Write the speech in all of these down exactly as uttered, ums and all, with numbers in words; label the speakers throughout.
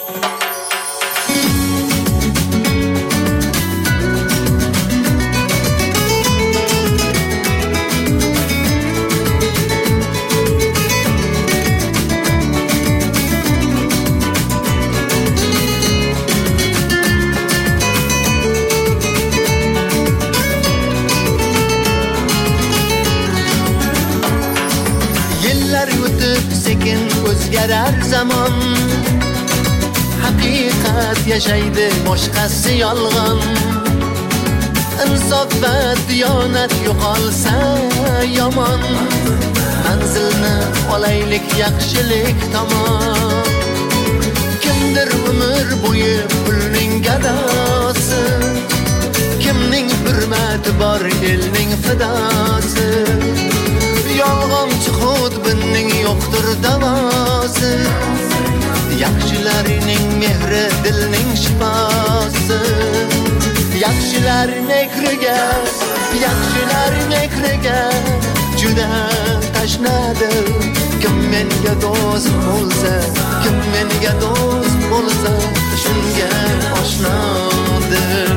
Speaker 1: Yıllar o'tib sekin o'zgarar zamon, haqiqat yashaydi, boshqasi yolg'on. Insof va diyonat yo'qolsa yomon, manzilni olaylik yaxshilik tomon. Kimdir umr bo'yi pulning gadosi, kimning hurmati bor elning fidosi. Yolg'onchi xudbinning yo'qdir davosi, yaxshilarning mehri dilning shifosi. Yaxshilar mehriga, yaxshilar mehriga juda tashnadir. Kim menga do'st bo'lsa, kim menga do'st bo'lsa, shunga oshnodir.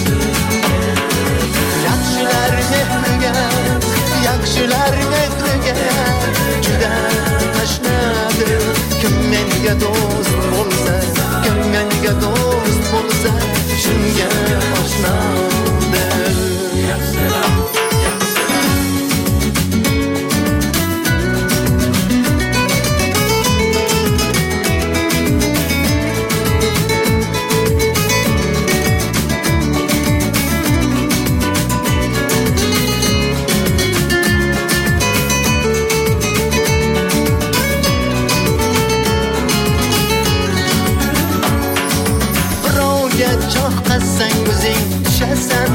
Speaker 1: Yaxshilar mehriga, yaxshilar mehriga juda tashnadir. Kim menga do'st bo'lsa, kim menga do'st bo'lsa, shunga oshnodir. Choh qassang o'zing tushasan,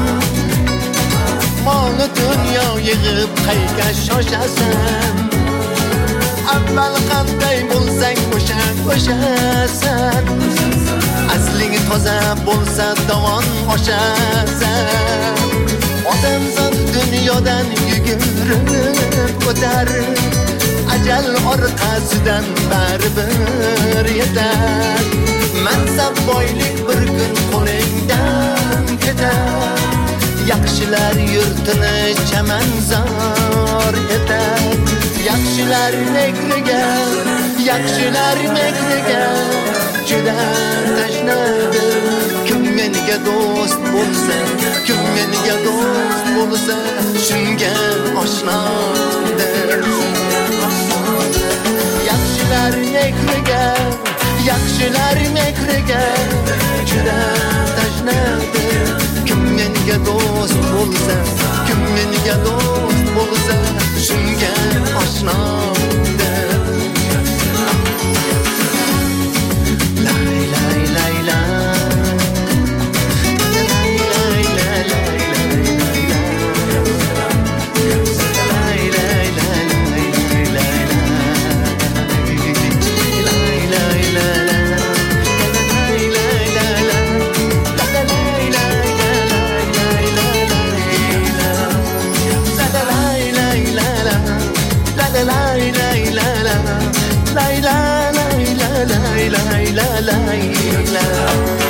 Speaker 1: mol dunyo yig'ib qayga shoshasan. Avval qanday bo'lsang o'sha o'shasan, asling toza bo'lsa dovon oshasan. Odamzod dunyodan yugurib o'tar, ajal orqasidan baribir yetar. Mansab boylik bir kun qo'lingdan ketar, yaxshilar yurtini chamanzor etar. Yaxshilar mehriga, yaxshilar mehriga juda tashnadir. Kim menga do'st bo'lsa, kim menga do'st bo'lsa, shunga oshnodir. Yaxshilar mehriga, yaxshilar mehriga juda tashnadir. Kim menga do'st bo'lsa, kim menga do'st bo'lsa, shunga oshnodir. Lay lay lay lay, lay lay lay lay lay, lay lay lay lay lay, lay lay lay. La la la la la la la la la.